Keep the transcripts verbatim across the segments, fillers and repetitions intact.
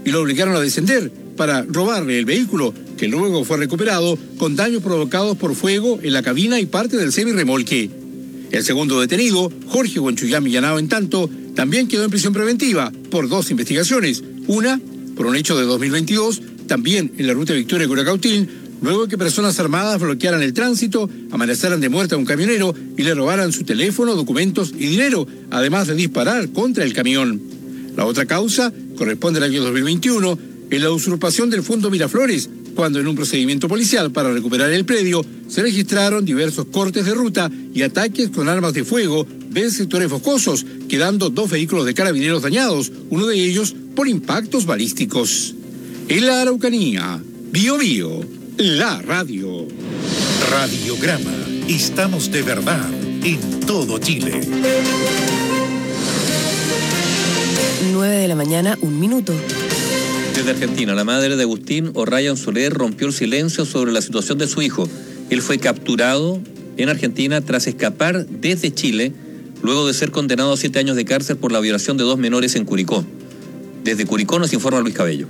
y lo obligaron a descender para robarle el vehículo, que luego fue recuperado con daños provocados por fuego en la cabina y parte del semirremolque. El segundo detenido, Jorge Huanchuyá Millanao, en tanto, también quedó en prisión preventiva por dos investigaciones. Una, por un hecho de dos mil veintidós, también en la ruta Victoria-Curacautín, luego de que personas armadas bloquearan el tránsito, amenazaran de muerte a un camionero y le robaran su teléfono, documentos y dinero, además de disparar contra el camión. La otra causa corresponde al año dos mil veintiuno, en la usurpación del Fondo Miraflores, cuando en un procedimiento policial para recuperar el predio se registraron diversos cortes de ruta y ataques con armas de fuego en sectores boscosos, quedando dos vehículos de carabineros dañados, uno de ellos por impactos balísticos. En la Araucanía, Bío Bío, la radio. Radiograma. Estamos de verdad en todo Chile. nueve de la mañana, un minuto. Desde Argentina, la madre de Agustín O'Ryan Soler rompió el silencio sobre la situación de su hijo. Él fue capturado en Argentina tras escapar desde Chile, luego de ser condenado a siete años de cárcel por la violación de dos menores en Curicó. Desde Curicó nos informa Luis Cabello.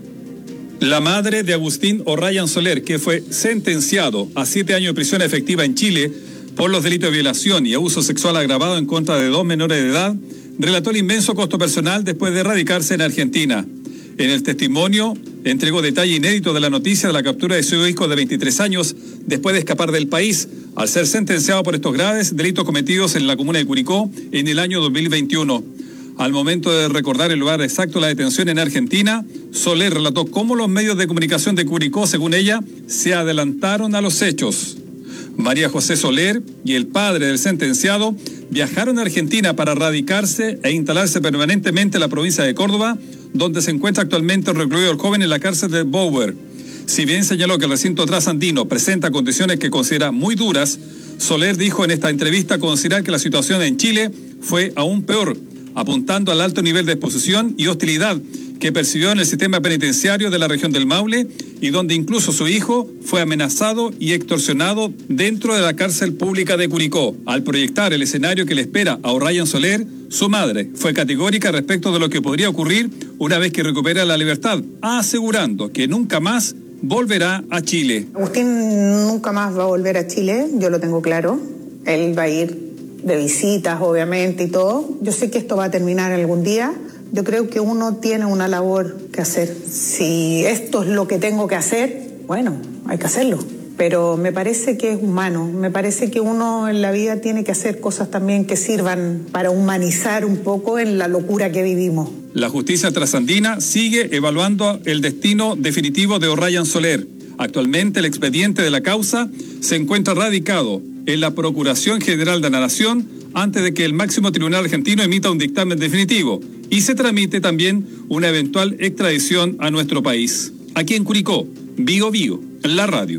La madre de Agustín O'Ryan Soler, que fue sentenciado a siete años de prisión efectiva en Chile por los delitos de violación y abuso sexual agravado en contra de dos menores de edad, relató el inmenso costo personal después de radicarse en Argentina. En el testimonio entregó detalle inédito de la noticia de la captura de su hijo de veintitrés años después de escapar del país, al ser sentenciado por estos graves delitos cometidos en la comuna de Curicó en el año dos mil veintiuno. Al momento de recordar el lugar exacto de la detención en Argentina, Soler relató cómo los medios de comunicación de Curicó, según ella, se adelantaron a los hechos. María José Soler y el padre del sentenciado viajaron a Argentina para radicarse e instalarse permanentemente en la provincia de Córdoba, donde se encuentra actualmente recluido el joven en la cárcel de Bower. Si bien señaló que el recinto trasandino presenta condiciones que considera muy duras, Soler dijo en esta entrevista considerar que la situación en Chile fue aún peor, apuntando al alto nivel de exposición y hostilidad que percibió en el sistema penitenciario de la región del Maule y donde incluso su hijo fue amenazado y extorsionado dentro de la cárcel pública de Curicó. Al proyectar el escenario que le espera a O'Ryan Soler, su madre fue categórica respecto de lo que podría ocurrir una vez que recupere la libertad, asegurando que nunca más volverá a Chile. Agustín nunca más va a volver a Chile, yo lo tengo claro. Él va a ir de visitas, obviamente, y todo. Yo sé que esto va a terminar algún día. Yo creo que uno tiene una labor que hacer. Si esto es lo que tengo que hacer, bueno, hay que hacerlo. Pero me parece que es humano, me parece que uno en la vida tiene que hacer cosas también que sirvan para humanizar un poco en la locura que vivimos. La justicia trasandina sigue evaluando el destino definitivo de O'Ryan Soler. Actualmente el expediente de la causa se encuentra radicado en la Procuración General de la Nación antes de que el máximo tribunal argentino emita un dictamen definitivo y se tramite también una eventual extradición a nuestro país. Aquí en Curicó, Bío Bío, la radio.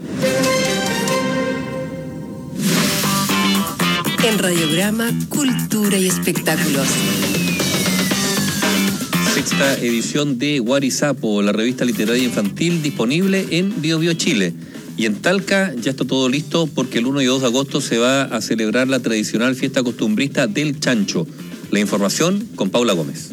En Radiograma, Cultura y Espectáculos. Sexta edición de Guarizapo, la revista literaria infantil disponible en Bío Bío Chile. Y en Talca ya está todo listo porque el uno y dos de agosto se va a celebrar la tradicional fiesta costumbrista del Chancho. La información con Paula Gómez.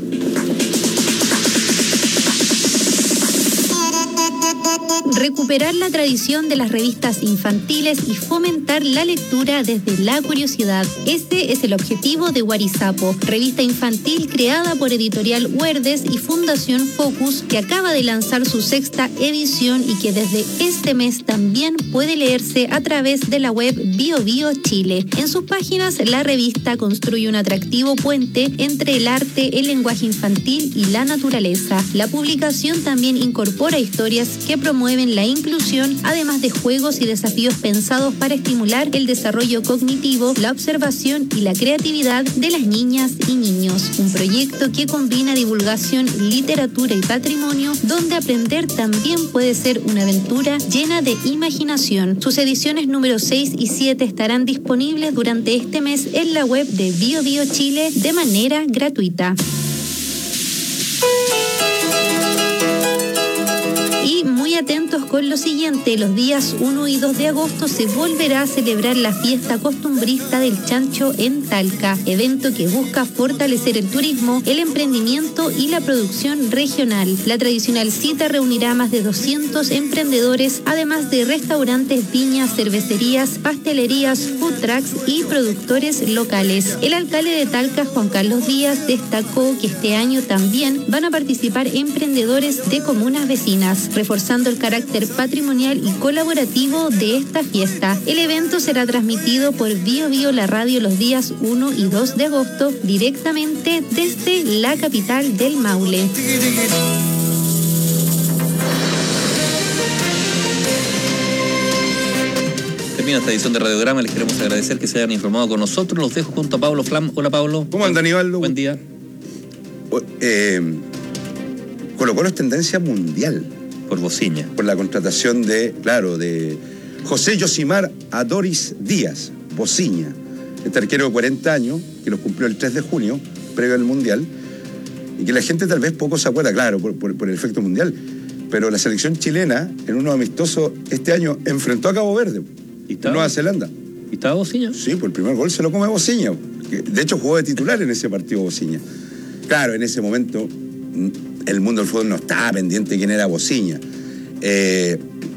Recuperar la tradición de las revistas infantiles y fomentar la lectura desde la curiosidad. Este es el objetivo de Guarizapo, revista infantil creada por Editorial Huerdes y Fundación Focus, que acaba de lanzar su sexta edición y que desde este mes también puede leerse a través de la web Bío Bío Chile. En sus páginas, la revista construye un atractivo puente entre el arte, el lenguaje infantil y la naturaleza. La publicación también incorpora historias que promueven la inclusión, además de juegos y desafíos pensados para estimular el desarrollo cognitivo, la observación y la creatividad de las niñas y niños. Un proyecto que combina divulgación, literatura y patrimonio, donde aprender también puede ser una aventura llena de imaginación. Sus ediciones número seis y siete estarán disponibles durante este mes en la web de Bío Bío Chile de manera gratuita. Y muy atentos Con lo siguiente, los días uno y dos de agosto se volverá a celebrar la fiesta costumbrista del chancho en Talca, evento que busca fortalecer el turismo, el emprendimiento y la producción regional. La tradicional cita reunirá a más de doscientos emprendedores, además de restaurantes, viñas, cervecerías, pastelerías, food trucks y productores locales. El alcalde de Talca, Juan Carlos Díaz, destacó que este año también van a participar emprendedores de comunas vecinas, reforzando el carácter patrimonial y colaborativo de esta fiesta. El evento será transmitido por Bio Bio La Radio los días uno y dos de agosto, directamente desde la capital del Maule. Termina esta edición de Radiograma. Les queremos agradecer que se hayan informado con nosotros. Los dejo junto a Pablo Flam. Hola, Pablo. ¿Cómo anda, Aníbaldo? Buen día. Eh, Colo Colo es tendencia mundial. Por Bociña. Por la contratación de, claro, de José Yosimar Adoris Díaz, Bociña. Este arquero de cuarenta años, que los cumplió el tres de junio, previo al Mundial, y que la gente tal vez poco se acuerda, claro, por, por, por el efecto mundial, pero la selección chilena, en uno amistoso este año, enfrentó a Cabo Verde, en Nueva Zelanda. ¿Y estaba Bociña? Sí, por el primer gol se lo come Bociña. De hecho, jugó de titular en ese partido Bociña. Claro, en ese momento el mundo del fútbol no estaba pendiente de quién era Bociña. Eh,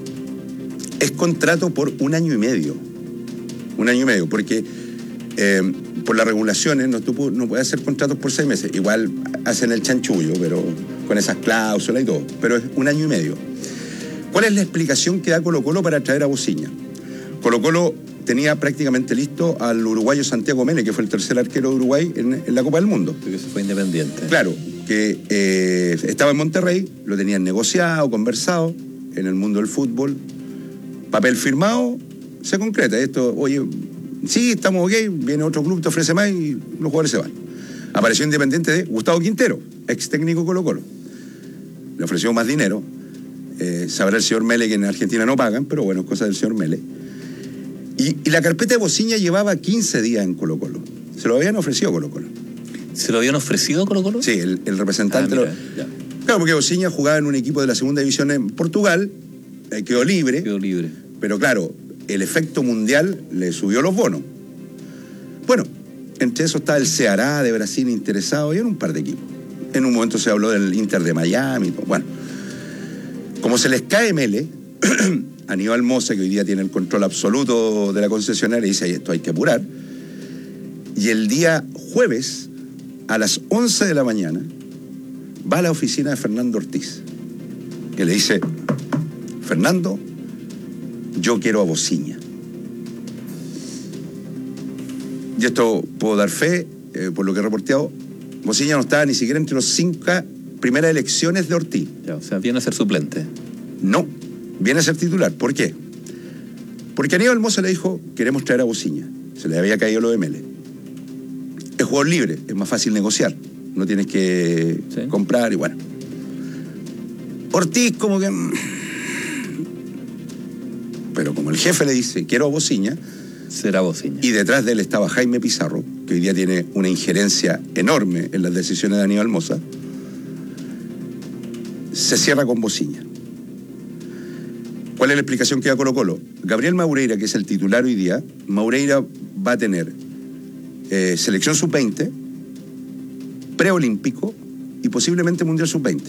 es contrato por un año y medio. Un año y medio, porque eh, por las regulaciones no, tú, no puedes hacer contratos por seis meses. Igual hacen el chanchullo, pero con esas cláusulas y todo. Pero es un año y medio. ¿Cuál es la explicación que da Colo Colo para traer a Bociña? Colo Colo tenía prácticamente listo al uruguayo Santiago Mene, que fue el tercer arquero de Uruguay en, en la Copa del Mundo. Porque se fue Independiente. Claro, que eh, estaba en Monterrey, lo tenían negociado, conversado, en el mundo del fútbol. Papel firmado, se concreta. Esto, oye, sí, estamos ok, viene otro club, te ofrece más y los jugadores se van. Apareció Independiente de Gustavo Quintero, ex técnico Colo Colo. Le ofreció más dinero. Eh, sabrá el señor Mele que en Argentina no pagan, pero bueno, es cosa del señor Mele. Y, y la carpeta de Bociña llevaba quince días en Colo Colo. Se lo habían ofrecido a Colo Colo. ¿Se lo habían ofrecido a Colo Colo? Sí, el, el representante... Ah, mira, lo... ya. Claro, porque Bociña jugaba en un equipo de la segunda división en Portugal, eh, quedó libre. Quedó libre. Pero claro, el efecto mundial le subió los bonos. Bueno, entre eso está el Ceará de Brasil interesado y en un par de equipos. En un momento se habló del Inter de Miami. Bueno, como se les cae Mele... Aníbal Mosa, que hoy día tiene el control absoluto de la concesionaria, dice, esto hay que apurar. Y el día jueves, a las once de la mañana, va a la oficina de Fernando Ortiz, que le dice, Fernando, yo quiero a Bociña. Y esto puedo dar fe, eh, por lo que he reporteado, Bociña no estaba ni siquiera entre los cinco primeras elecciones de Ortiz. Ya, o sea, viene a ser suplente. No. Viene a ser titular. ¿Por qué? Porque Aníbal Mosa le dijo, queremos traer a Bociña. Se le había caído lo de Mele. Es jugador libre, es más fácil negociar. No tienes que ¿sí? comprar y bueno. Ortiz como que... Pero como el jefe le dice, quiero a Bociña... Será Bociña. Y detrás de él estaba Jaime Pizarro, que hoy día tiene una injerencia enorme en las decisiones de Aníbal Mosa. Se cierra con Bociña. ¿Cuál es la explicación que da Colo Colo? Gabriel Maureira, que es el titular hoy día, Maureira va a tener eh, selección sub veinte, preolímpico y posiblemente mundial sub veinte.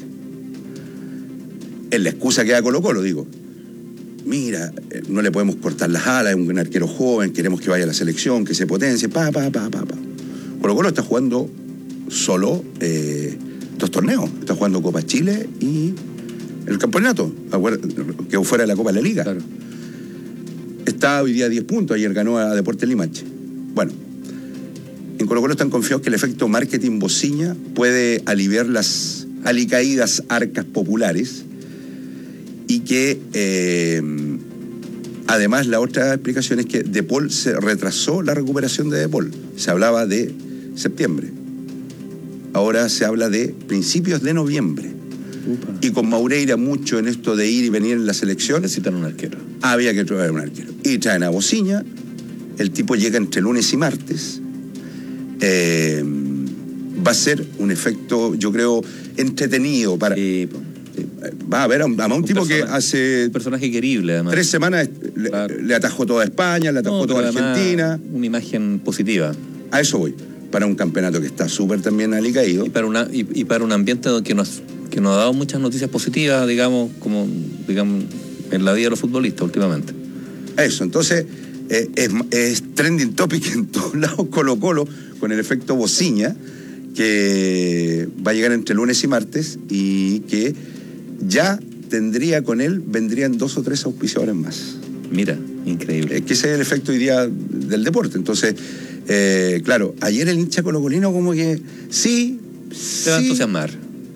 Es la excusa que da Colo Colo, digo. Mira, eh, no le podemos cortar las alas, es un arquero joven, queremos que vaya a la selección, que se potencie, pa, pa, pa, pa, pa. Colo Colo está jugando solo eh, dos torneos. Está jugando Copa Chile y... el campeonato, que fuera de la Copa de la Liga. Claro. Está hoy día a diez puntos, ayer ganó a Deportes Limache. Bueno, en Colo Colo están confiados que el efecto marketing Bociña puede aliviar las alicaídas arcas populares y que eh, además la otra explicación es que De Paul se retrasó la recuperación de De Paul. Se hablaba de septiembre. Ahora se habla de principios de noviembre. Upa. Y con Maureira mucho en esto de ir y venir en la selección. Necesitan un arquero. Había que traer un arquero. Y traen a Bociña. El tipo llega entre lunes y martes. Eh, va a ser un efecto, yo creo, entretenido para... Sí, sí. va a ver a un, a un, un tipo persona, que hace... Un personaje querible, además. Tres semanas le, claro. le atajó toda España, le atajó no, toda Argentina. Una imagen positiva. A eso voy. Para un campeonato que está súper también alicaído. Y para, una, y, y para un ambiente que nos, que nos ha dado muchas noticias positivas, digamos, como digamos en la vida de los futbolistas últimamente. Eso, entonces eh, es, es trending topic en todos lados Colo-Colo, con el efecto bociña, que va a llegar entre lunes y martes y que ya tendría con él, vendrían dos o tres auspiciadores más. Mira, increíble. Es que ese es el efecto hoy día del deporte. Entonces, eh, claro, ayer el hincha colocolino como que sí, se va a entusiasmar.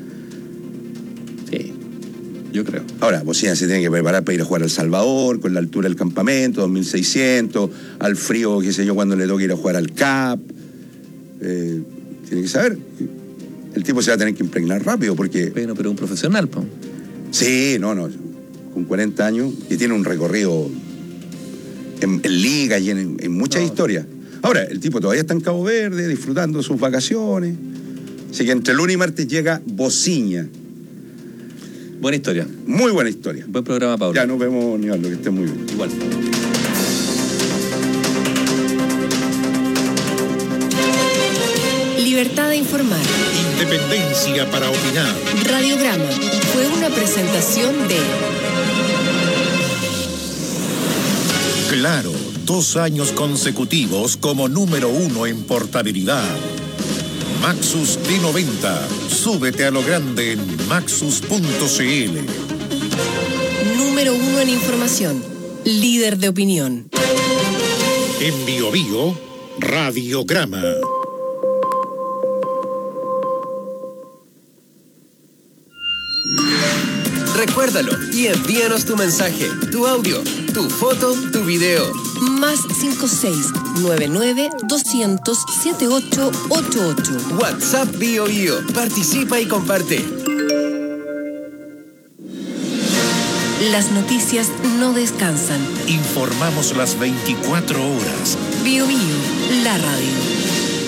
Sí, yo creo. Ahora, Bocina se tiene que preparar para ir a jugar al Salvador, con la altura del campamento, dos mil seiscientos, al frío, qué sé yo, cuando le toque ir a jugar al C A P. Eh, tiene que saber. El tipo se va a tener que impregnar rápido porque... Bueno, pero un profesional, ¿no? Sí, no, no. Con cuarenta años y tiene un recorrido en, en liga y en, en muchas no. historias. Ahora, el tipo todavía está en Cabo Verde, disfrutando sus vacaciones. Así que entre lunes y martes llega Bociña. Buena historia. Muy buena historia. Buen programa, Pablo. Ya nos vemos, Nivaldo, que esté muy bien. Igual. Libertad de informar. Independencia para opinar. Radiograma fue una presentación de... Claro, dos años consecutivos como número uno en portabilidad. Maxus D noventa. Súbete a lo grande en maxus punto c l. Número uno en información. Líder de opinión. En Bio Bio, Radiograma. Recuérdalo y envíanos tu mensaje, tu audio, tu foto, tu video. Más cinco seis nueve nueve dos cero cero siete ocho ocho ocho. WhatsApp Bio Bio. Participa y comparte. Las noticias no descansan. Informamos las veinticuatro horas. Bio Bio, la radio.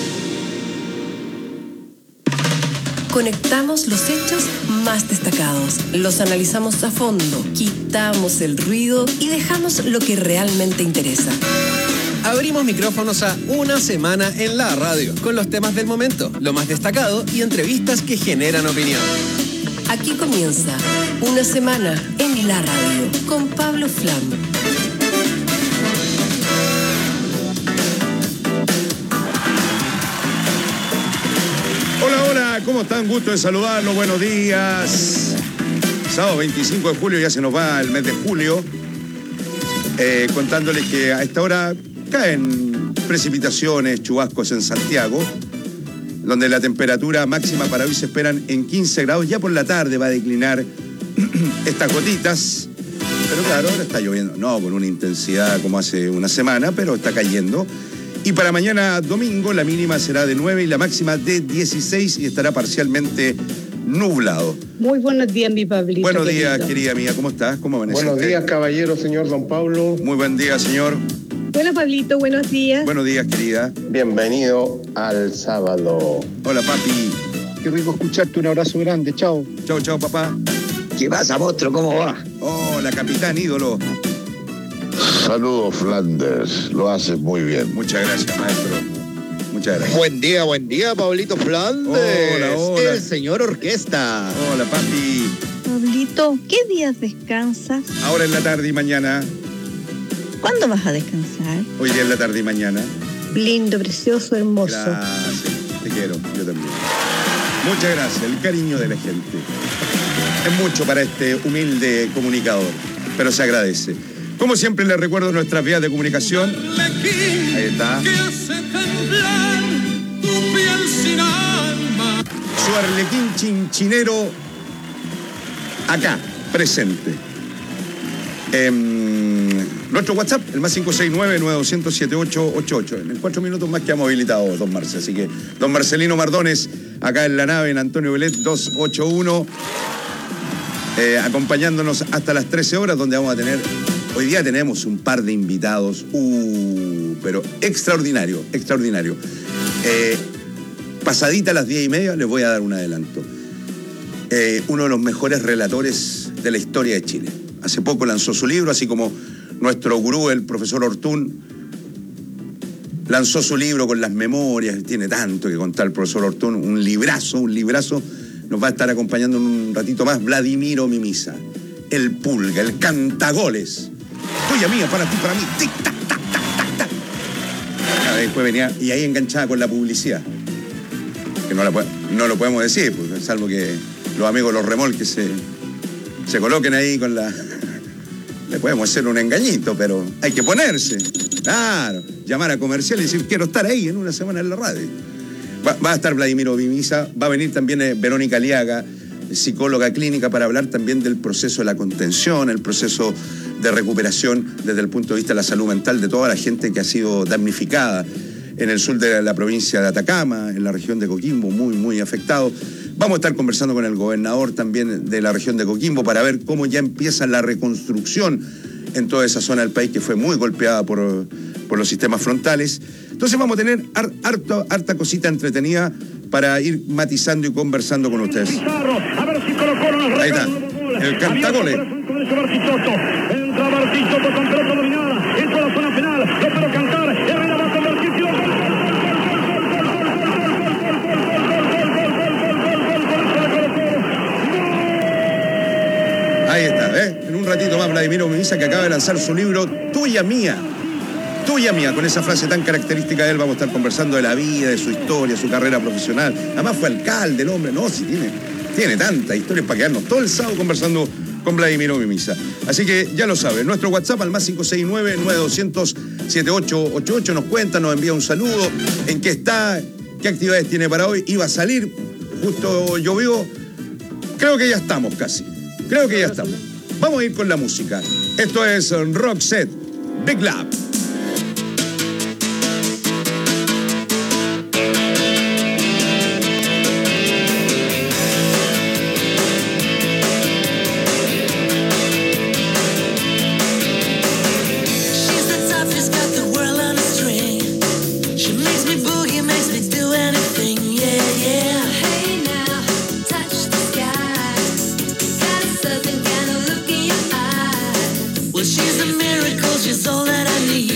Conectamos los hechos más destacados, los analizamos a fondo, quitamos el ruido y dejamos lo que realmente interesa. Abrimos micrófonos a Una Semana en la Radio, con los temas del momento, lo más destacado y entrevistas que generan opinión. Aquí comienza Una Semana en la Radio, con Pablo Flam. Hola, hola, ¿cómo están? Gusto de saludarlos, buenos días. Sábado veinticinco de julio, ya se nos va el mes de julio. Eh, contándoles que a esta hora caen precipitaciones, chubascos en Santiago, donde la temperatura máxima para hoy se esperan en quince grados. Ya por la tarde va a declinar estas gotitas. Pero claro, ahora está lloviendo, no con una intensidad como hace una semana, pero está cayendo. Y para mañana domingo la mínima será de nueve y la máxima de dieciséis y estará parcialmente nublado. Muy buenos días, mi Pablito. Buenos querido. días, querida mía. ¿Cómo estás? ¿Cómo amaneciste? Buenos días, caballero, señor don Pablo. Muy buen día, señor. Bueno, Pablito, buenos días. Buenos días, querida. Bienvenido al sábado. Hola, papi. Qué rico escucharte. Un abrazo grande. Chao. Chao, chao, papá. ¿Qué pasa, monstruo? ¿Cómo va? Hola, capitán ídolo. Saludos, Flanders. Lo haces muy bien. Muchas gracias, maestro. Muchas gracias. Buen día, buen día, Pablito Flanders. Hola, hola. El señor Orquesta. Hola, papi. Pablito, ¿qué días descansas? Ahora en la tarde y mañana. ¿Cuándo vas a descansar? Hoy día en la tarde y mañana. Lindo, precioso, hermoso. Gracias. Te quiero, yo también. Muchas gracias. El cariño de la gente es mucho para este humilde comunicador, pero se agradece. Como siempre, les recuerdo nuestras vías de comunicación. Ahí está. Su arlequín chinchinero acá, presente. Eh, nuestro WhatsApp, el más cinco seis nueve, nueve dos cero cero, siete ocho ocho ocho. En cuatro minutos más quedamos habilitados, don Marce. Así que, don Marcelino Mardones, acá en la nave, en Antonio Belet dos ocho uno, eh, acompañándonos hasta las trece horas, donde vamos a tener... Hoy día tenemos un par de invitados, uh, pero extraordinario, extraordinario. Eh, pasadita a las diez y media les voy a dar un adelanto. eh, uno de los mejores relatores de la historia de Chile. Hace poco lanzó su libro, así como nuestro gurú, el profesor Ortún, lanzó su libro con las memorias. Tiene tanto que contar el profesor Ortún, un librazo, un librazo. Nos va a estar acompañando en un ratito más Vladimiro Mimisa, el pulga, el cantagoles. Tuya mía, para ti, para mí. Tic, tac, tac, tac, tac, tac. Después venía, y ahí enganchada con la publicidad. Que no, la, no lo podemos decir, pues, salvo que los amigos los remolques se, se coloquen ahí con la... Le podemos hacer un engañito, pero hay que ponerse. Claro, llamar a comercial y decir, quiero estar ahí en una semana en la radio. Va, va a estar Vladimiro Mimisa, va a venir también eh, Verónica Aliaga, psicóloga clínica, para hablar también del proceso de la contención, el proceso de recuperación desde el punto de vista de la salud mental de toda la gente que ha sido damnificada en el sur de la provincia de Atacama, en la región de Coquimbo, muy, muy afectado. Vamos a estar conversando con el gobernador también de la región de Coquimbo para ver cómo ya empieza la reconstrucción en toda esa zona del país que fue muy golpeada por, por los sistemas frontales. Entonces vamos a tener harto, harta cosita entretenida para ir matizando y conversando con ustedes. Ahí está, el cantagoles. Entra Bartichotto con pelota dominada, entra a la zona penal, lo pero cantar, Herrera va a convertirse. Ahí está, ¿eh? En un ratito más Vladimiro Mimisa, que acaba de lanzar su libro Tuya Mía. Tuya Mía, con esa frase tan característica de él. Vamos a estar conversando de la vida, de su historia, su carrera profesional. Además fue alcalde el hombre, no, sí tiene, tiene tantas historias para quedarnos todo el sábado conversando con Vladimiro Mimisa. Así que ya lo saben, nuestro WhatsApp al más cinco seis nueve, nueve dos cero cero, siete ocho ocho ocho, nos cuenta, nos envía un saludo, en qué está, qué actividades tiene para hoy. Iba a salir, justo llovió, creo que ya estamos casi, creo que ya estamos. Vamos a ir con la música. Esto es Roxette, Big Love. She's a miracle, she's all that I need.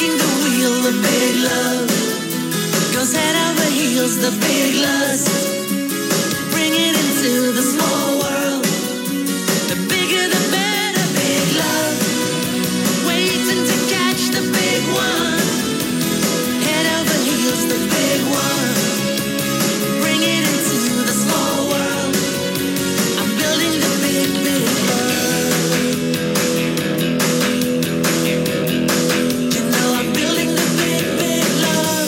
Making the wheel the big love. Goes head over heels the big lust. Bring it into the small world. The bigger the better, big love. Waiting to catch the big one. Head over heels the big one. Bring it into the small world. I'm building the big, big love. You know I'm building the big, big love.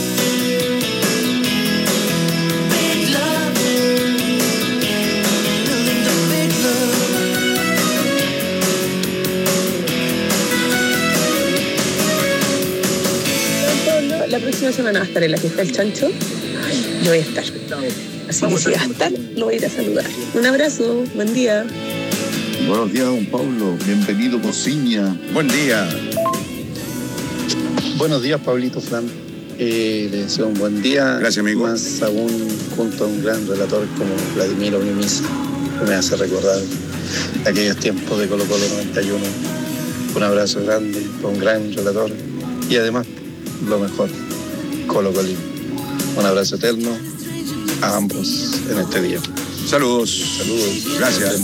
Big love. Building the big love. Pablo, la próxima semana va a estar en la fiesta del chancho. Yo voy a estar. Así que si va a estar, lo voy a ir a saludar. Un abrazo, buen día. Buenos días, don Pablo. Bienvenido, Cociña. Buen día. Buenos días, Pablito Flan. Eh, le deseo un buen día. Gracias, amigo. Más aún junto a un gran relator como Vladimiro Mimisa, que me hace recordar aquellos tiempos de Colo Colo noventa y uno. Un abrazo grande para un gran relator y además, lo mejor, Colo Colín. Un abrazo eterno a ambos en este día. Saludos. Saludos. Gracias.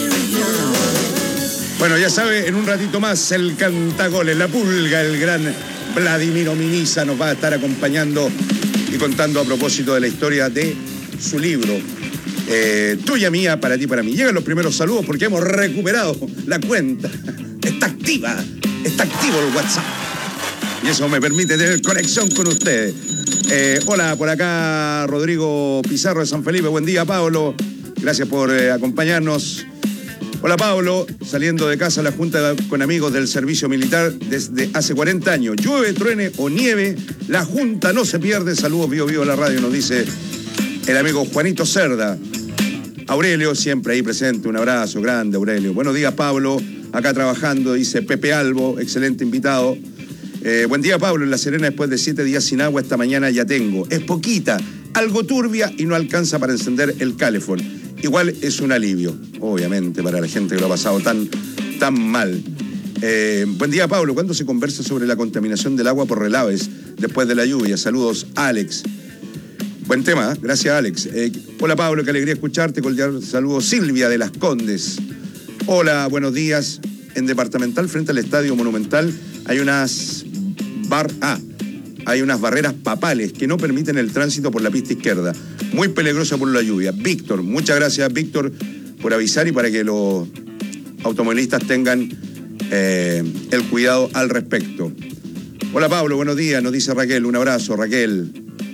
Bueno, ya sabe, en un ratito más el cantagoles, la pulga, el gran Vladimiro Mimisa nos va a estar acompañando y contando a propósito de la historia de su libro, eh, Tuya Mía, para ti, para mí. Llegan los primeros saludos porque hemos recuperado la cuenta. Está activa, está activo el WhatsApp. Y eso me permite tener conexión con ustedes. Eh, hola, por acá Rodrigo Pizarro de San Felipe. Buen día, Pablo. Gracias por eh, acompañarnos. Hola, Pablo. Saliendo de casa a la junta con amigos del servicio militar desde hace cuarenta años. Llueve, truene o nieve, la junta no se pierde. Saludos, vivo, vivo la radio, nos dice el amigo Juanito Cerda. Aurelio, siempre ahí presente. Un abrazo grande, Aurelio. Buenos días, Pablo. Acá trabajando, dice Pepe Albo, excelente invitado. Eh, buen día, Pablo. En La Serena, después de siete días sin agua, esta mañana ya tengo. Es poquita, algo turbia y no alcanza para encender el calefón. Igual es un alivio, obviamente, para la gente que lo ha pasado tan, tan mal. Eh, buen día, Pablo. ¿Cuándo se conversa sobre la contaminación del agua por relaves después de la lluvia? Saludos, Alex. Buen tema, ¿eh? Gracias, Alex. Eh, hola, Pablo, qué alegría escucharte. Cordial saludo, Silvia de Las Condes. Hola, buenos días. En Departamental, frente al Estadio Monumental, hay unas bar ah, hay unas barreras papales que no permiten el tránsito por la pista izquierda. Muy peligrosa por la lluvia. Víctor, muchas gracias, Víctor, por avisar y para que los automovilistas tengan eh, el cuidado al respecto. Hola, Pablo, buenos días, nos dice Raquel. Un abrazo, Raquel.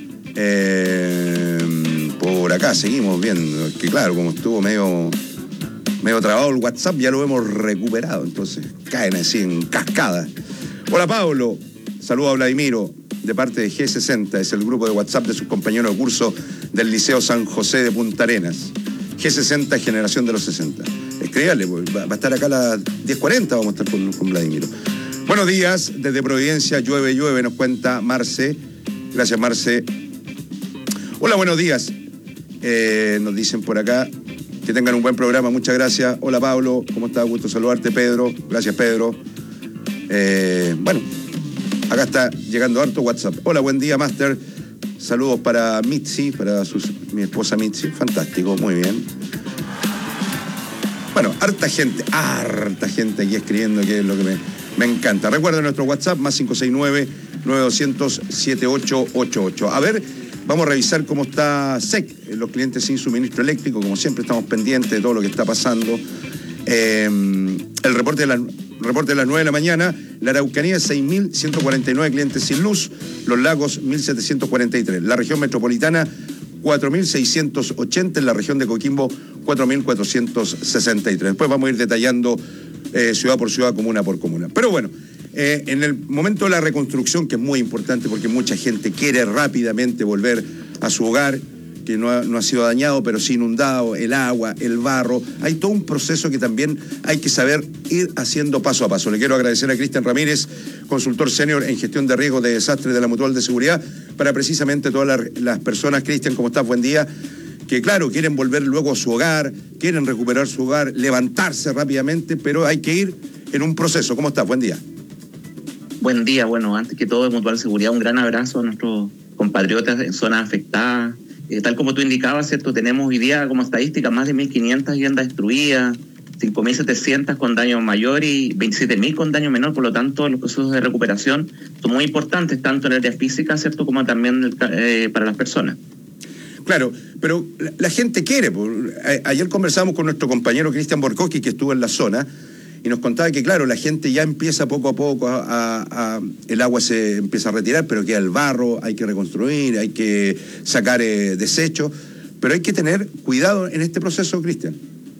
Eh, por acá seguimos viendo, que claro, como estuvo medio... medio trabado el WhatsApp, ya lo hemos recuperado, entonces caen así en cascada. Hola, Pablo. Saludo a Vladimiro, de parte de G sesenta, es el grupo de WhatsApp de sus compañeros de curso del Liceo San José de Punta Arenas. G sesenta, generación de los sesenta. Escríbale, va a estar acá a las diez cuarenta, vamos a estar con, con Vladimiro. Buenos días, desde Providencia, llueve, llueve, nos cuenta Marce. Gracias, Marce. Hola, buenos días. Eh, nos dicen por acá que tengan un buen programa, muchas gracias. Hola, Pablo, ¿cómo estás? Gusto saludarte, Pedro. Gracias, Pedro. Eh, bueno, acá está llegando harto WhatsApp. Hola, buen día, Master. Saludos para Mitzi, para sus, mi esposa Mitzi. Fantástico, muy bien. Bueno, harta gente, harta gente aquí escribiendo, que es lo que me, me encanta. Recuerden nuestro WhatsApp, más cinco seis nueve, nueve dos cero cero, siete ocho ocho ocho. A ver, vamos a revisar cómo está S E C, los clientes sin suministro eléctrico. Como siempre, estamos pendientes de todo lo que está pasando. Eh, el reporte de la... Reporte de las nueve de la mañana, la Araucanía, seis mil ciento cuarenta y nueve clientes sin luz, Los Lagos, mil setecientos cuarenta y tres. La región metropolitana, cuatro mil seiscientos ochenta, en la región de Coquimbo, cuatro mil cuatrocientos sesenta y tres. Después vamos a ir detallando eh, ciudad por ciudad, comuna por comuna. Pero bueno, eh, en el momento de la reconstrucción, que es muy importante porque mucha gente quiere rápidamente volver a su hogar, que no ha, no ha sido dañado, pero sí inundado, el agua, el barro. Hay todo un proceso que también hay que saber ir haciendo paso a paso. Le quiero agradecer a Cristian Ramírez, consultor senior en gestión de riesgos de desastres de la Mutual de Seguridad, para precisamente todas las, las personas. Cristian, ¿cómo estás? Buen día. Que claro, quieren volver luego a su hogar, quieren recuperar su hogar, levantarse rápidamente, pero hay que ir en un proceso. ¿Cómo estás? Buen día. Buen día. Bueno, antes que todo, de Mutual Seguridad, un gran abrazo a nuestros compatriotas en zonas afectadas. Eh, tal como tú indicabas, ¿cierto? Tenemos hoy día como estadística más de mil quinientas viviendas destruidas, cinco mil setecientas con daño mayor y veintisiete mil con daño menor. Por lo tanto, los procesos de recuperación son muy importantes, tanto en el área física, ¿cierto?, como también eh, para las personas. Claro, pero la, la gente quiere. Pues. A, ayer conversamos con nuestro compañero Cristian Borkowski, que estuvo en la zona, y nos contaba que, claro, la gente ya empieza poco a poco, a, a, a, el agua se empieza a retirar, pero queda el barro, hay que reconstruir, hay que sacar eh, desechos, pero hay que tener cuidado en este proceso, Cristian.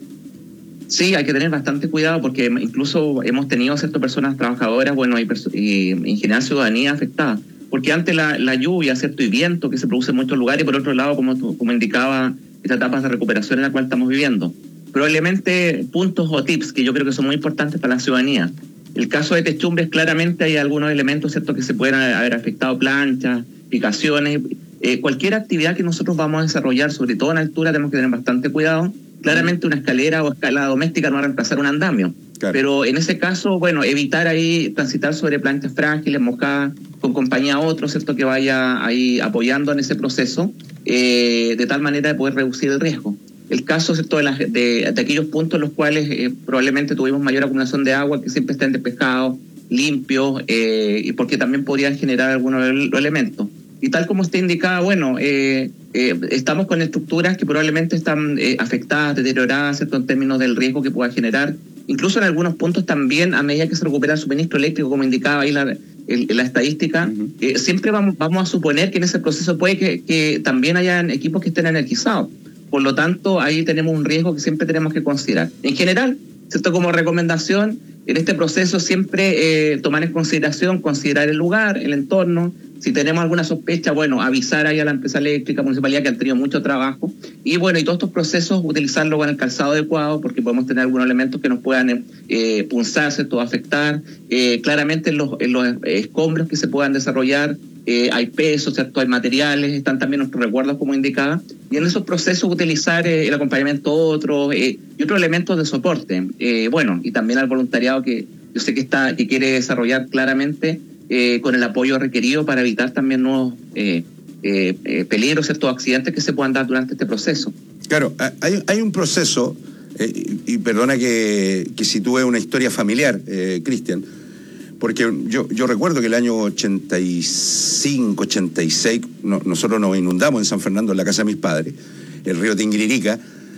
Sí, hay que tener bastante cuidado porque incluso hemos tenido ciertas personas trabajadoras, bueno, y, y en general ciudadanía afectada, porque antes la, la lluvia, cierto, y viento que se produce en muchos lugares, y por otro lado, como, como indicaba, esta etapa de recuperación en la cual estamos viviendo. Probablemente puntos o tips que yo creo que son muy importantes para la ciudadanía. El caso de Techumbres, claramente hay algunos elementos, ¿cierto?, que se pueden haber afectado, planchas, picaciones. Eh, cualquier actividad que nosotros vamos a desarrollar, sobre todo en altura, tenemos que tener bastante cuidado. Claramente una escalera o escalada doméstica no va a reemplazar un andamio. Claro. Pero en ese caso, bueno, evitar ahí transitar sobre planchas frágiles, mojadas, con compañía a otro, ¿cierto?, que vaya ahí apoyando en ese proceso, eh, de tal manera de poder reducir el riesgo. El caso, ¿cierto?, de, las, de, de aquellos puntos en los cuales eh, probablemente tuvimos mayor acumulación de agua, que siempre estén despejados, limpios, eh, y porque también podrían generar algunos elementos. Y tal como usted indicaba, bueno, eh, eh, estamos con estructuras que probablemente están eh, afectadas, deterioradas, ¿cierto?, en términos del riesgo que pueda generar. Incluso en algunos puntos también, a medida que se recupera el suministro eléctrico, como indicaba ahí la, el, la estadística, uh-huh. eh, siempre vamos, vamos a suponer que en ese proceso puede que, que también hayan equipos que estén energizados. Por lo tanto, ahí tenemos un riesgo que siempre tenemos que considerar. En general, ¿cierto?, como recomendación, en este proceso siempre eh, tomar en consideración, considerar el lugar, el entorno. Si tenemos alguna sospecha, bueno, avisar ahí a la empresa eléctrica, municipalidad, que han tenido mucho trabajo. Y bueno, y todos estos procesos, utilizarlo con el calzado adecuado, porque podemos tener algunos elementos que nos puedan eh, punzarse, todo afectar. Eh, claramente en los, en los escombros que se puedan desarrollar, eh, hay pesos, ¿cierto?, hay materiales, están también nuestros recuerdos, como indicaba. Y en esos procesos utilizar eh, el acompañamiento otro eh, y otros elementos de soporte. Eh, bueno, y también al voluntariado que yo sé que está que quiere desarrollar claramente, Eh, con el apoyo requerido para evitar también nuevos eh, eh, eh, peligros, ciertos accidentes que se puedan dar durante este proceso. Claro, hay, hay un proceso, eh, y, y perdona que, que sitúe una historia familiar, eh, Cristian, porque yo, yo recuerdo que el año ochenta y cinco, ochenta y seis, no, nosotros nos inundamos en San Fernando, en la casa de mis padres, el río Tinguiririca,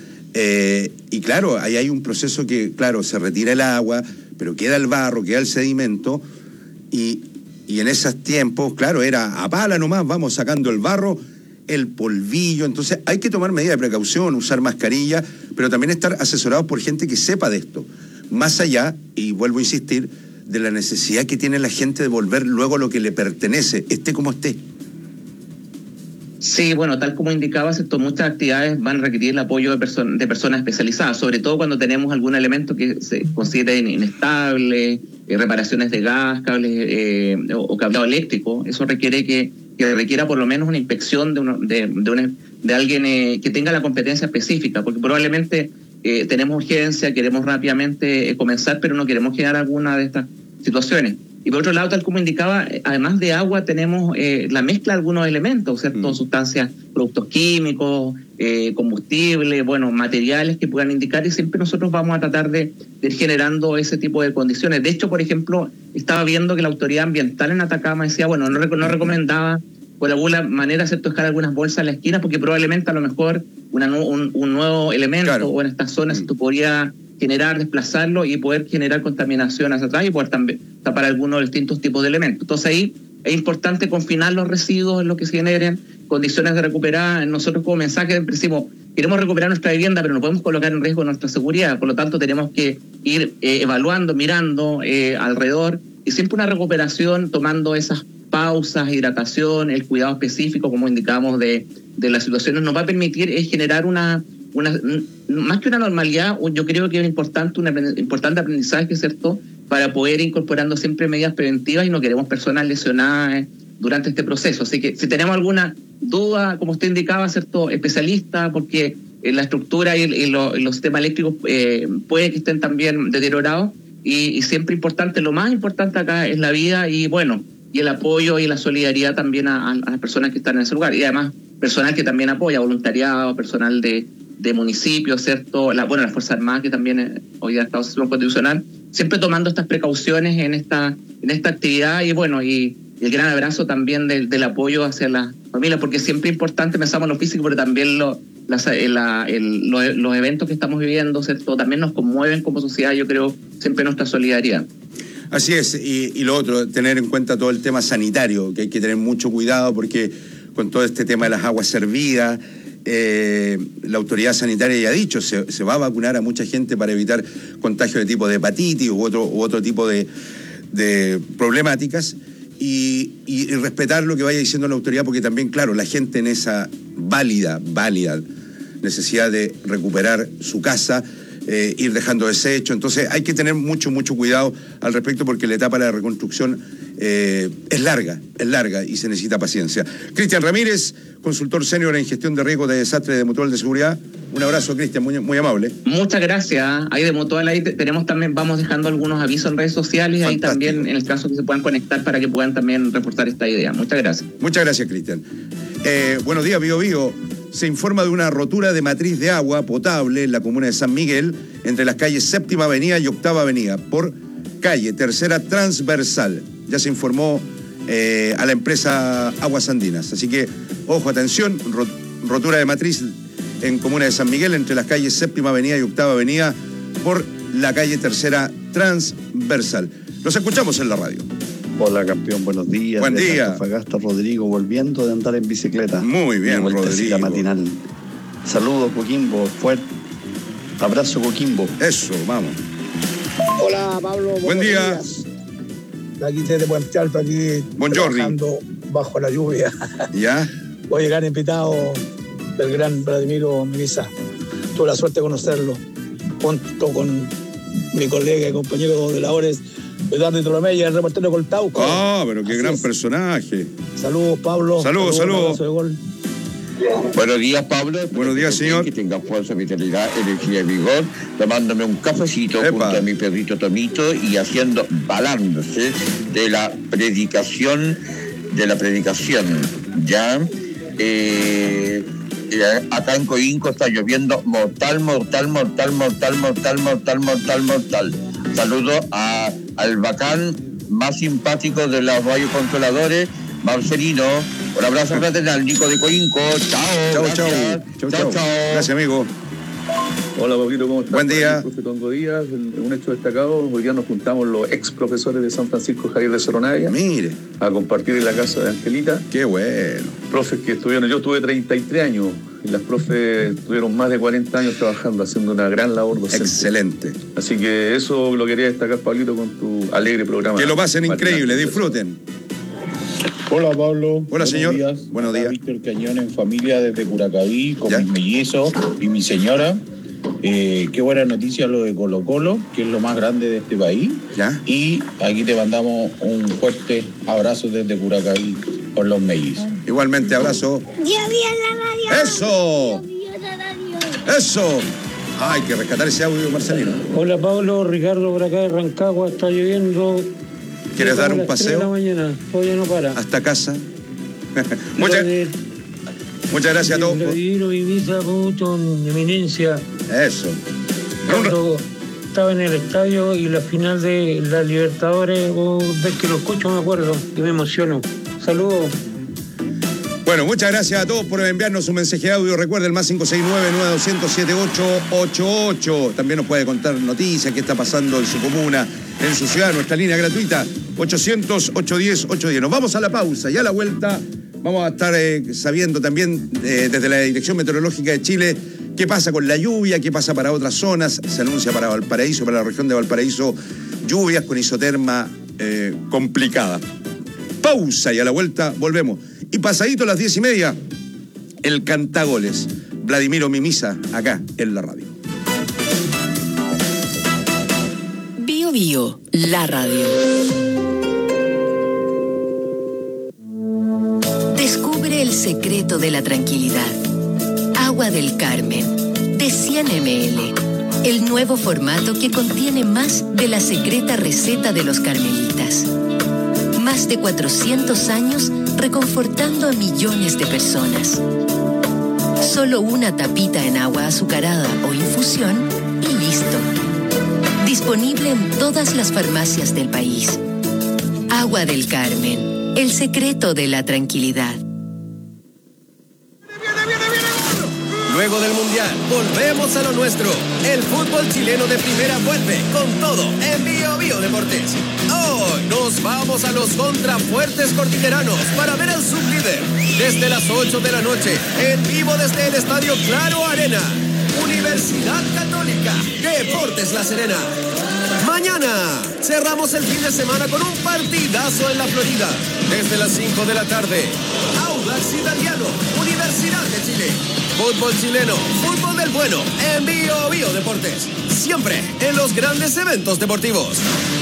eh, y claro, ahí hay un proceso que, claro, se retira el agua, pero queda el barro, queda el sedimento, y Y en esos tiempos, claro, era a pala nomás, vamos sacando el barro, el polvillo. Entonces hay que tomar medidas de precaución, usar mascarilla, pero también estar asesorados por gente que sepa de esto. Más allá, y vuelvo a insistir, de la necesidad que tiene la gente de volver luego lo que le pertenece, esté como esté. Sí, bueno, tal como indicaba, ¿cierto?, muchas actividades van a requerir el apoyo de, perso- de personas especializadas, sobre todo cuando tenemos algún elemento que se considere inestable, eh, reparaciones de gas, cables eh, o, o cableado eléctrico. Eso requiere que, que requiera por lo menos una inspección de, uno, de, de, una, de alguien eh, que tenga la competencia específica, porque probablemente eh, tenemos urgencia, queremos rápidamente eh, comenzar, pero no queremos generar alguna de estas situaciones. Y por otro lado, tal como indicaba, además de agua tenemos eh, la mezcla de algunos elementos, ¿cierto? Mm. Sustancias, productos químicos, eh, combustible, bueno, materiales que puedan indicar, y siempre nosotros vamos a tratar de, de ir generando ese tipo de condiciones. De hecho, por ejemplo, estaba viendo que la autoridad ambiental en Atacama decía, bueno, no, no recomendaba por alguna manera, ¿cierto?, dejar algunas bolsas en la esquina, porque probablemente a lo mejor una, un, un nuevo elemento, claro, o en estas zonas mm. se podría generar, desplazarlo y poder generar contaminación hacia atrás y poder también tapar algunos distintos tipos de elementos. Entonces ahí es importante confinar los residuos en lo que se generen, condiciones de recuperar. Nosotros como mensaje decimos, queremos recuperar nuestra vivienda, pero no podemos colocar en riesgo nuestra seguridad. Por lo tanto, tenemos que ir eh, evaluando, mirando eh, alrededor, y siempre una recuperación tomando esas pausas, hidratación, el cuidado específico, como indicamos, de, de las situaciones, nos va a permitir es generar una Una, más que una normalidad, yo creo que es importante un importante aprendizaje, ¿cierto?, para poder ir incorporando siempre medidas preventivas, y no queremos personas lesionadas durante este proceso. Así que si tenemos alguna duda, como usted indicaba, ¿cierto?, especialista, porque la estructura y, y, lo, y los sistemas eléctricos eh, puede que estén también deteriorados, y, y siempre importante, lo más importante acá es la vida y bueno, y el apoyo y la solidaridad también a, a las personas que están en ese lugar. Y además, personal que también apoya, voluntariado, personal de, de municipios, ¿cierto? La, bueno, las Fuerzas Armadas, que también eh, hoy día está en situación constitucional, siempre tomando estas precauciones en esta, en esta actividad y bueno, y, y el gran abrazo también del, del apoyo hacia las familias, porque siempre es importante, pensamos en lo físico, pero también lo, las, la, el, los, los eventos que estamos viviendo, ¿cierto? También nos conmueven como sociedad, yo creo, siempre nuestra solidaridad. Así es, y, y lo otro, tener en cuenta todo el tema sanitario, que hay que tener mucho cuidado porque con todo este tema de las aguas servidas, eh, la autoridad sanitaria ya ha dicho, se, se va a vacunar a mucha gente para evitar contagios de tipo de hepatitis u otro, u otro tipo de, de problemáticas, y, y, y respetar lo que vaya diciendo la autoridad, porque también, claro, la gente en esa válida, válida necesidad de recuperar su casa, Eh, ir dejando desecho, entonces hay que tener mucho, mucho cuidado al respecto porque la etapa de la reconstrucción eh, es larga, es larga y se necesita paciencia. Cristian Ramírez, consultor senior en gestión de riesgos de desastre de Mutual de Seguridad. Un abrazo, Cristian, muy, muy amable. Muchas gracias. Ahí de Mutual, ahí tenemos también, vamos dejando algunos avisos en redes sociales, Fantástico. Ahí también en el caso que se puedan conectar para que puedan también reforzar esta idea. Muchas gracias. Muchas gracias, Cristian. Eh, buenos días, Bío Bío. Se informa de una rotura de matriz de agua potable en la comuna de San Miguel, entre las calles Séptima Avenida y Octava Avenida, por calle Tercera Transversal. Ya se informó eh, a la empresa Aguas Andinas. Así que, ojo, atención, rotura de matriz en comuna de San Miguel, entre las calles Séptima Avenida y Octava Avenida, por la calle Tercera Transversal. Los escuchamos en la radio. Hola, campeón, buenos días. Buen de día. Antofagasta, Rodrigo, volviendo de andar en bicicleta. Muy bien, Mi Rodrigo. matinal. Saludos, Coquimbo. Fuerte abrazo, Coquimbo. Eso, vamos. Hola, Pablo. Buen día. Días. Aquí desde Puente Alto, aquí Buongiorno. trabajando bajo la lluvia. ¿Ya? Voy a llegar invitado del gran Vladimiro Mimisa. Tuve la suerte de conocerlo junto con mi colega y compañero de labores, Eduardo Trolomella, el reportero Coltauco. Ah, pero qué Así gran es. personaje. Saludos, Pablo. Saludos, saludos. Un abrazo de gol. Buenos días, Pablo. Buenos días, señor. Que tenga fuerza, vitalidad, energía y vigor, tomándome un cafecito Epa. junto a mi perrito Tomito y haciendo balance de la predicación, de la predicación, ¿ya? Eh, eh, acá en Coinco está lloviendo mortal, mortal, mortal, mortal, mortal, mortal, mortal, mortal. Saludo a, al bacán más simpático de los rayos consoladores, Marcelino. Un abrazo fraternal, Nico de Coinco. Chao. Chao, chao. Chao, chao. Gracias, amigo. Hola, Pablito, ¿cómo estás? Buen día. Profe Tongo Díaz, un hecho destacado. Hoy día nos juntamos los ex profesores de San Francisco Javier de Soronavia. Mire. A compartir en la casa de Angelita. Qué bueno. Profes que estuvieron, yo tuve treinta y tres años y las profes tuvieron más de cuarenta años trabajando, haciendo una gran labor docente. Excelente. Así que eso lo quería destacar, Pablito, con tu alegre programa. Que lo pasen increíble, disfruten. Hola, Pablo. Hola, señor. Buenos días. Buenos días. Víctor Cañón en familia desde Curacaví, con mis mellizos y mi señora. Eh, qué buena noticia lo de Colo Colo, que es lo más grande de este país. ¿Ya? Y aquí te mandamos un fuerte abrazo desde Curacaví por los mellizos. Igualmente, abrazo. Día, día en la radio. ¡Eso! Día, día en la radio. ¡Eso! Ah, hay que rescatar ese audio, Marcelino. Hola, Pablo. Ricardo por acá de Rancagua. Está lloviendo. ¿Quieres dar un Las tres de la paseo mañana. Todavía no para. hasta casa? Muchas, muchas gracias a todos. Vladimiro Mimisa, mucho en eminencia. Eso. Cuando estaba en el estadio y la final de la Libertadores, vos ves que lo escucho, me acuerdo, y me emociono. Saludos. Bueno, muchas gracias a todos por enviarnos un mensaje de audio. Recuerda el más cinco seis nueve, nueve dos cero, siete ocho ocho ocho. También nos puede contar noticias, qué está pasando en su comuna, en su ciudad, nuestra línea gratuita, ochocientos, ochocientos diez, ochocientos diez. Nos vamos a la pausa y a la vuelta vamos a estar eh, sabiendo también eh, desde la Dirección Meteorológica de Chile qué pasa con la lluvia, qué pasa para otras zonas. Se anuncia para Valparaíso, para la región de Valparaíso, lluvias con isoterma eh, complicada. Pausa y a la vuelta volvemos. Y pasadito a las diez y media, el cantagoles, Vladimiro Mimisa, acá en la radio. Bio Bio, la radio. Descubre el secreto de la tranquilidad. Agua del Carmen, de cien mililitros. el nuevo formato que contiene más de la secreta receta de los carmelitas. Más de cuatrocientos años reconfortando a millones de personas. Solo una tapita en agua azucarada o infusión y listo. Disponible en todas las farmacias del país. Agua del Carmen, el secreto de la tranquilidad. Luego del Mundial, volvemos a lo nuestro. El fútbol chileno de primera vuelve con todo en Bio Bio Deportes. Hoy nos vamos a los contrafuertes cordilleranos para ver al sublíder. Desde las ocho de la noche, en vivo desde el Estadio Claro Arena. Universidad Católica, Deportes La Serena. Mañana cerramos el fin de semana con un partidazo en la Florida. Desde las cinco de la tarde, Audax Italiano, Universidad de Chile. Fútbol chileno, fútbol del bueno, en Bio Bio Deportes. Siempre en los grandes eventos deportivos.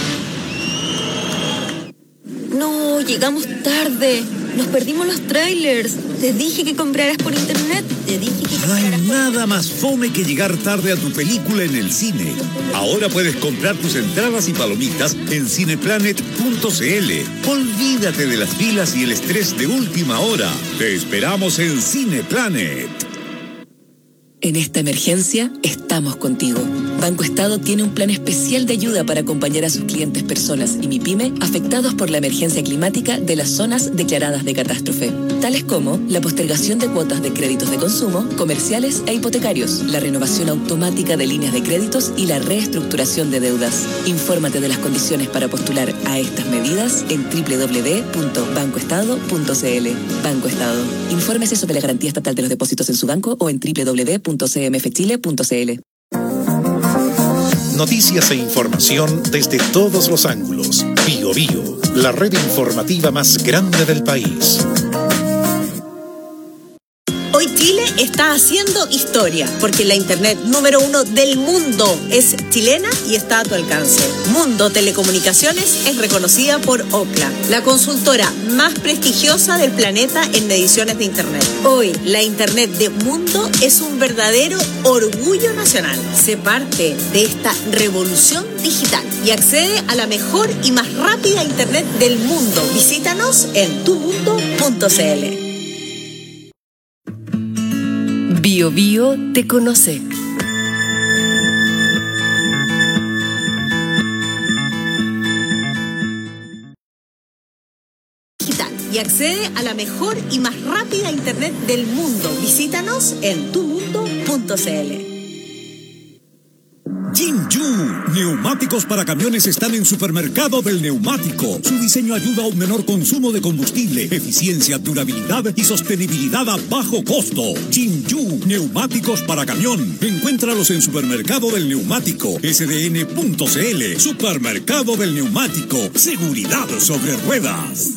No, llegamos tarde. Nos perdimos los trailers. Te dije que compraras por internet. Te dije que No hay nada más fome que llegar tarde a tu película en el cine. Ahora puedes comprar tus entradas y palomitas en cineplanet punto c l. Olvídate de las filas y el estrés de última hora. Te esperamos en Cineplanet. En esta emergencia, estamos contigo. Banco Estado tiene un plan especial de ayuda para acompañar a sus clientes personas y MIPYME afectados por la emergencia climática de las zonas declaradas de catástrofe, tales como la postergación de cuotas de créditos de consumo, comerciales e hipotecarios, la renovación automática de líneas de créditos y la reestructuración de deudas. Infórmate de las condiciones para postular a estas medidas en doble u doble u doble u punto banco estado punto c l. Banco Estado. Infórmese sobre la garantía estatal de los depósitos en su banco o en doble u doble u doble u punto c m f chile punto c l. Noticias e información desde todos los ángulos. Bio Bio, la red informativa más grande del país. Hoy Chile está haciendo historia, porque la internet número uno del mundo es chilena y está a tu alcance. Mundo Telecomunicaciones es reconocida por Ookla, la consultora más prestigiosa del planeta en mediciones de internet. Hoy, la internet de Mundo es un verdadero orgullo nacional. Sé parte de esta revolución digital y accede a la mejor y más rápida internet del mundo. Visítanos en tu mundo punto c l. Bio Bio te conoce. Digital y accede a la mejor y más rápida internet del mundo. Visítanos en tu mundo punto c l. Jinju, neumáticos para camiones están en Supermercado del Neumático. Su diseño ayuda a un menor consumo de combustible, eficiencia, durabilidad y sostenibilidad a bajo costo. Jinju, neumáticos para camión. Encuéntralos en Supermercado del Neumático, s d n punto c l. Supermercado del Neumático, seguridad sobre ruedas.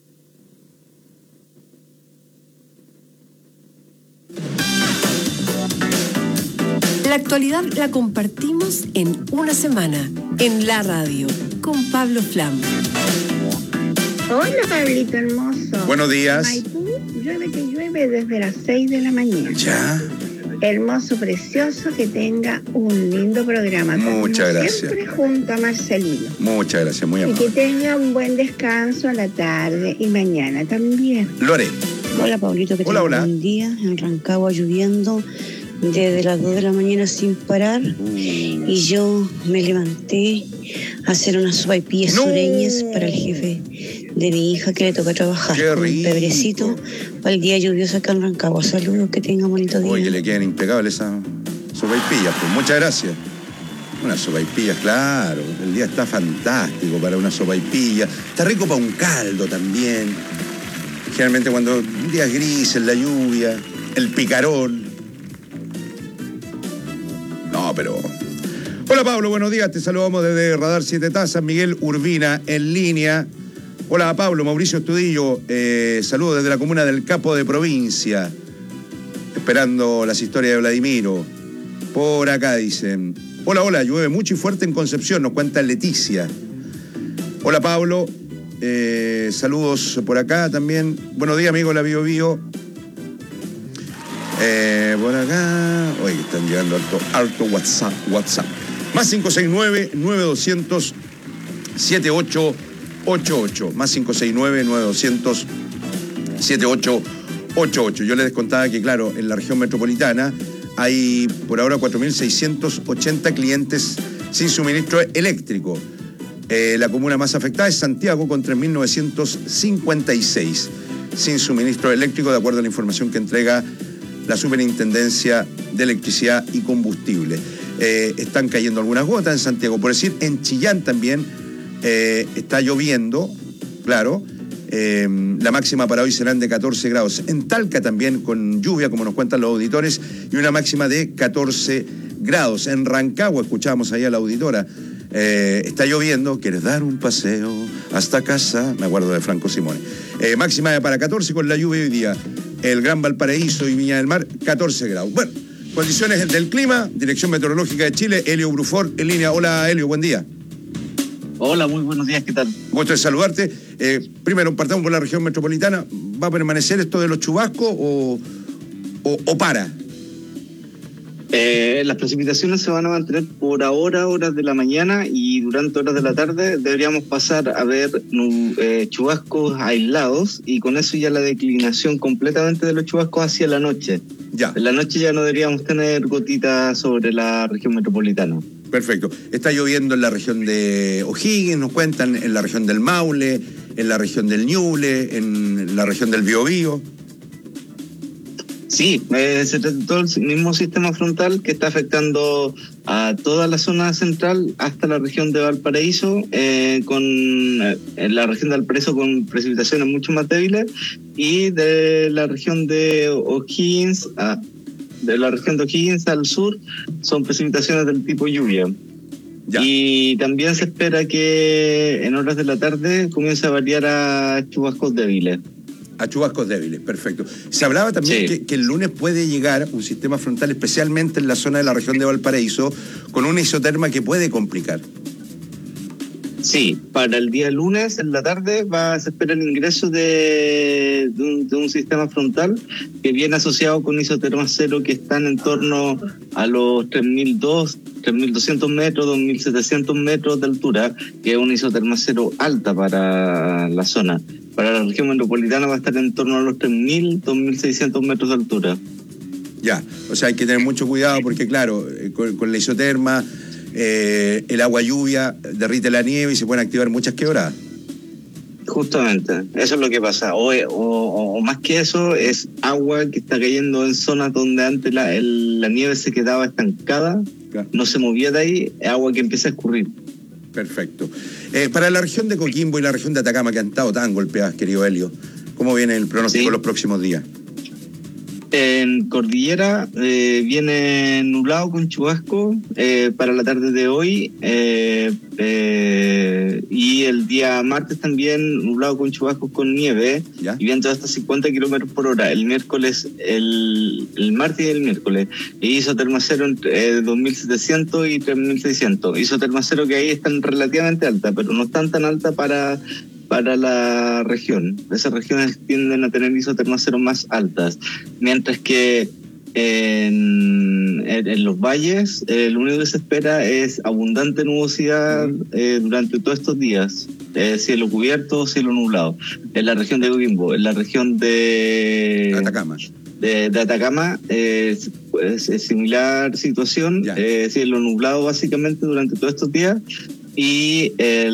La actualidad la compartimos en una semana, en la radio, con Pablo Flam. Hola, Pablito hermoso. Buenos días. Maipú, llueve que llueve desde las seis de la mañana. Ya. Hermoso, precioso, que tenga un lindo programa. Muchas Como gracias. Siempre junto a Marcelino. Muchas gracias, muy Y amable. que tenga un buen descanso a la tarde y mañana también. Lore. Hola, Pablito, que Hola, tenga hola. un buen día. En Rancagua lloviendo desde las dos de la mañana sin parar. Y yo me levanté a hacer unas sopaipillas No. sureñas para el jefe de mi hija que le toca trabajar. Qué Un rico. pebrecito para el día lluvioso acá en Rancagua. Saludos, que tenga bonito día. Oye, le quedan impecables esas sopaipillas, pues muchas gracias. Unas sopaipillas, claro. El día está fantástico para una sopaipilla. Está rico para un caldo también. Generalmente cuando un día es gris, en la lluvia, el picarón. No, pero... Hola Pablo, buenos días. Te saludamos desde Radar Siete Tazas. Miguel Urbina en línea. Hola Pablo, Mauricio Estudillo. Eh, saludos desde la comuna del Capo de Provincia. Esperando las historias de Vladimiro. Por acá dicen. Hola, hola, llueve mucho y fuerte en Concepción, nos cuenta Leticia. Hola Pablo. Eh, saludos por acá también. Buenos días, amigos de la Bio Bio. Eh, por acá, oye, están llegando harto, harto WhatsApp, WhatsApp. Más cinco seis nueve, nueve dos cero cero, siete ocho ocho ocho. Más cinco seis nueve, nueve dos cero cero, siete ocho ocho ocho. Yo les contaba que, claro, en la región metropolitana hay por ahora cuatro mil seiscientos ochenta clientes sin suministro eléctrico. Eh, la comuna más afectada es Santiago, con tres mil novecientos cincuenta y seis sin suministro eléctrico, de acuerdo a la información que entrega la Superintendencia de Electricidad y Combustible. Eh, están cayendo algunas gotas en Santiago. Por decir, en Chillán también eh, está lloviendo, claro. Eh, la máxima para hoy serán de catorce grados. En Talca también con lluvia, como nos cuentan los auditores, y una máxima de catorce grados. En Rancagua, escuchábamos ahí a la auditora, eh, está lloviendo, ¿quieres dar un paseo hasta casa? Me acuerdo de Franco Simone. Eh, máxima para catorce con la lluvia hoy día. El Gran Valparaíso y Viña del Mar, catorce grados. Bueno, condiciones del clima, Dirección Meteorológica de Chile, Helio Brufort en línea. Hola, Helio, buen día. Hola, muy buenos días, ¿qué tal? Gusto de saludarte. Eh, primero, partamos por la región metropolitana. ¿Va a permanecer esto de los chubascos o, o, o para? Eh, las precipitaciones se van a mantener por ahora, horas de la mañana, y durante horas de la tarde deberíamos pasar a ver eh, chubascos aislados, y con eso ya la declinación completamente de los chubascos hacia la noche. Ya. En la noche ya no deberíamos tener gotitas sobre la región metropolitana. Perfecto. Está lloviendo en la región de O'Higgins, nos cuentan, en la región del Maule, en la región del Ñuble, en la región del Biobío. Sí, eh, se trata de todo el mismo sistema frontal que está afectando a toda la zona central hasta la región de Valparaíso, eh, con eh, en la región de Valparaíso con precipitaciones mucho más débiles, y de la región de O'Higgins a de la región de O'Higgins al sur son precipitaciones del tipo lluvia. Ya. Y también se espera que en horas de la tarde comience a variar a chubascos débiles. A chubascos débiles, perfecto. Se hablaba también sí. que, que el lunes puede llegar un sistema frontal, especialmente en la zona de la región de Valparaíso, con una isoterma que puede complicar. Sí, para el día lunes en la tarde va, se espera el ingreso de, de, un, de un sistema frontal que viene asociado con isotermas cero que están en torno a los tres mil doscientos metros, dos mil setecientos metros de altura, que es una isoterma cero alta para la zona. Para la región metropolitana va a estar en torno a los tres mil, dos mil seiscientos metros de altura. Ya, o sea, hay que tener mucho cuidado porque, claro, con, con la isoterma, eh, el agua lluvia derrite la nieve y se pueden activar muchas quebradas. Justamente, eso es lo que pasa. O, o, o más que eso, es agua que está cayendo en zonas donde antes la, el, la nieve se quedaba estancada, claro. No se movía de ahí, es agua que empieza a escurrir. Perfecto. Eh, para la región de Coquimbo y la región de Atacama, que han estado tan golpeadas, querido Helio, ¿cómo viene el pronóstico sí. los próximos días? En Cordillera eh, viene nublado con chubasco eh, para la tarde de hoy, eh, eh, y el día martes también nublado con chubascos con nieve, ¿ya? Y viento hasta cincuenta kilómetros por hora. El miércoles, el, el martes y el miércoles, e isoterma cero entre eh, dos mil setecientos y tres mil seiscientos. Isoterma cero que ahí están relativamente altas, pero no están tan altas para... para la región. Esas regiones tienden a tener isotermas cero más altas, mientras que en, en, en los valles eh, lo único que se espera es abundante nubosidad eh, durante todos estos días, eh, cielo cubierto, cielo nublado. En la región de Coquimbo, en la región de Atacama, de, de Atacama eh, es, es similar situación, eh, cielo nublado básicamente durante todos estos días, y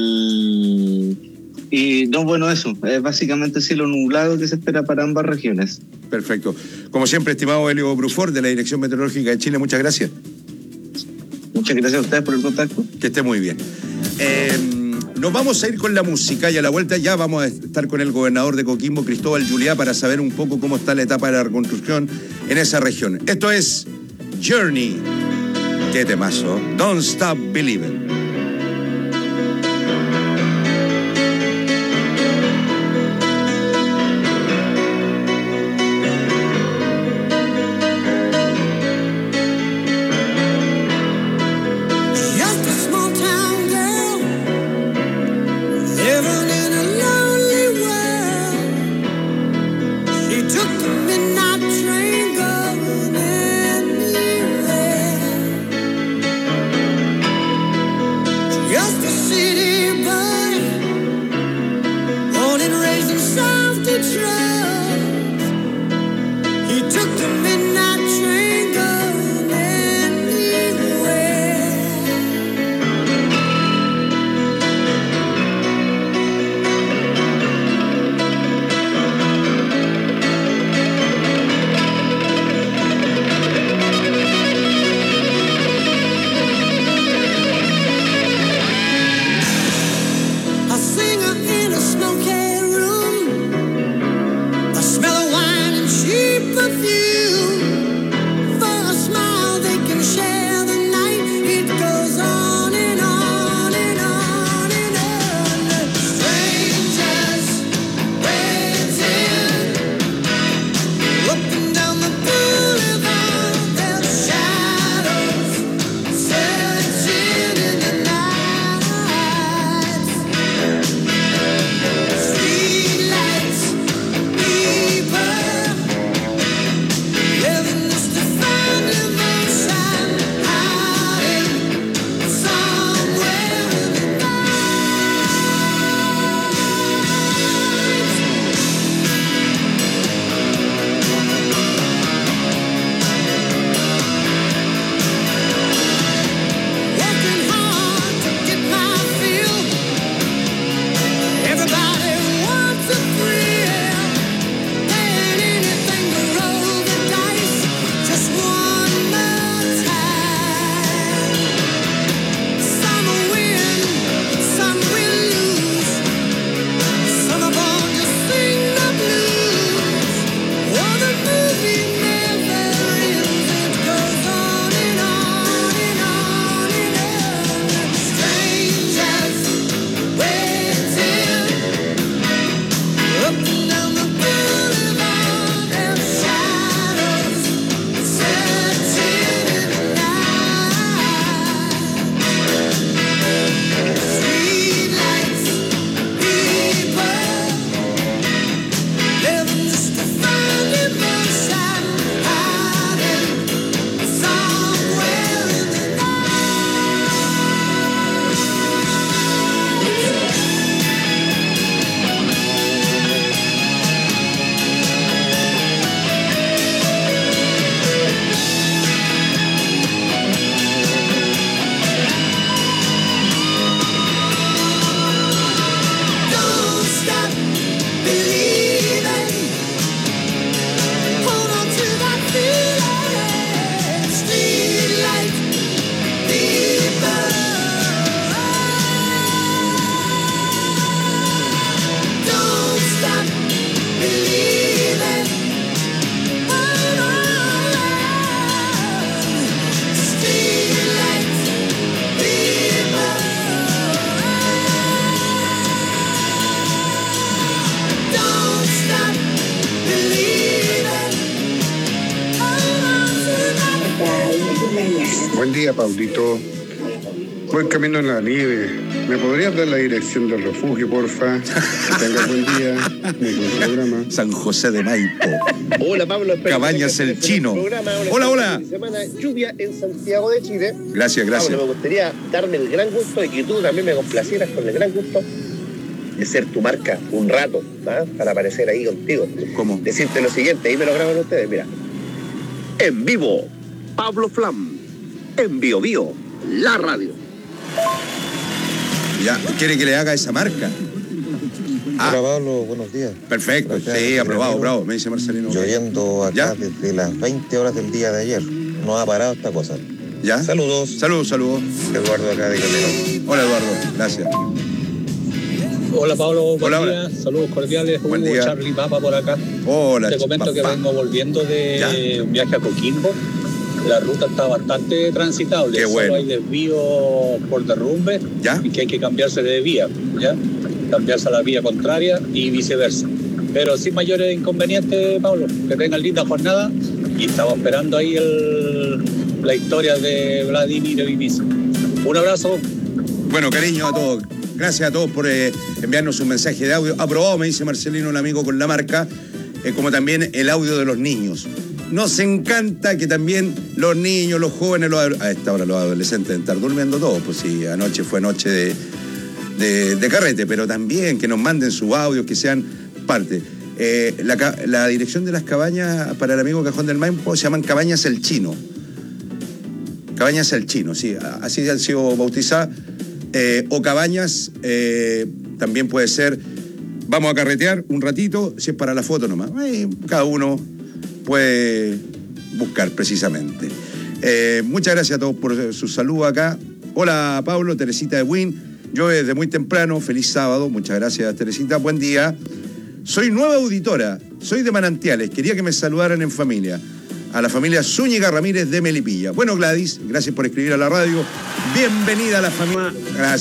el Y no, bueno, eso, es básicamente cielo nublado que se espera para ambas regiones. Perfecto. Como siempre, estimado Helio Brufort, de la Dirección Meteorológica de Chile, muchas gracias. Muchas gracias a ustedes por el contacto. Que esté muy bien. Eh, nos vamos a ir con la música y a la vuelta ya vamos a estar con el gobernador de Coquimbo, Cristóbal Juliá, para saber un poco cómo está la etapa de la reconstrucción en esa región. Esto es Journey. Qué temazo. Don't Stop Believing. Took the midnight train going Buen día, Paulito. Buen camino en la nieve. ¿Me podrías dar la dirección del refugio, porfa? Que tengas buen día. Muy buen programa. San José de Maipo. Hola, Pablo. Cabañas El Chino. Hola, hola. Semana lluvia en Santiago de Chile. Gracias, gracias. Pablo, me gustaría darme el gran gusto de que tú también me complacieras con el gran gusto de ser tu marca un rato, ¿ah? Para aparecer ahí contigo. ¿Cómo? Decirte lo siguiente, ahí me lo graban ustedes, mira. En vivo, Pablo Flam. En Bio Bio, la radio. Ya, ¿quiere que le haga esa marca? Ah. Hola, Pablo, buenos días. Perfecto, Gracias, sí, aprobado, amigo. bravo, me dice Marcelino. Lloviendo acá ¿Ya? desde las veinte horas del día de ayer. No ha parado esta cosa. ¿Ya? Saludos. Saludos, saludos. Eduardo acá de Calderón. Hola, Eduardo, gracias. Hola, Pablo, buen Hola, día. hola. Saludos cordiales. Buen Hugo día. Charlie Papa por acá. Hola, Te comento papá. que vengo volviendo de ¿Ya? un viaje a Coquimbo. La ruta está bastante transitable. Qué bueno. Solo hay desvíos por derrumbe ¿Ya? y que hay que cambiarse de vía, ¿ya? Cambiarse a la vía contraria y viceversa. Pero sin mayores inconvenientes, Pablo. Que tengan linda jornada y estamos esperando ahí el, la historia de Vladimir Vimiza. Un abrazo. Bueno, cariño a todos. Gracias a todos por eh, enviarnos un mensaje de audio. Aprobado, me dice Marcelino, un amigo con la marca, eh, como también el audio de los niños. Nos encanta que también los niños, los jóvenes, los, a esta hora los adolescentes deben estar durmiendo todos, pues sí, anoche fue noche de, de, de carrete, pero también que nos manden sus audios, que sean parte. Eh, la, la dirección de las cabañas para el amigo Cajón del Maipo se llaman Cabañas El Chino. Cabañas El Chino, sí, así han sido bautizadas. Eh, o Cabañas, eh, también puede ser, vamos a carretear un ratito, si es para la foto nomás. Eh, cada uno puede buscar precisamente. Eh, muchas gracias a todos por su saludo acá. Hola, Pablo, Teresita de Win. Yo desde muy temprano, feliz sábado. Muchas gracias, Teresita. Buen día. Soy nueva auditora, soy de Manantiales. Quería que me saludaran en familia. A la familia Zúñiga Ramírez de Melipilla. Bueno, Gladys, gracias por escribir a la radio. Bienvenida a la familia. Gracias.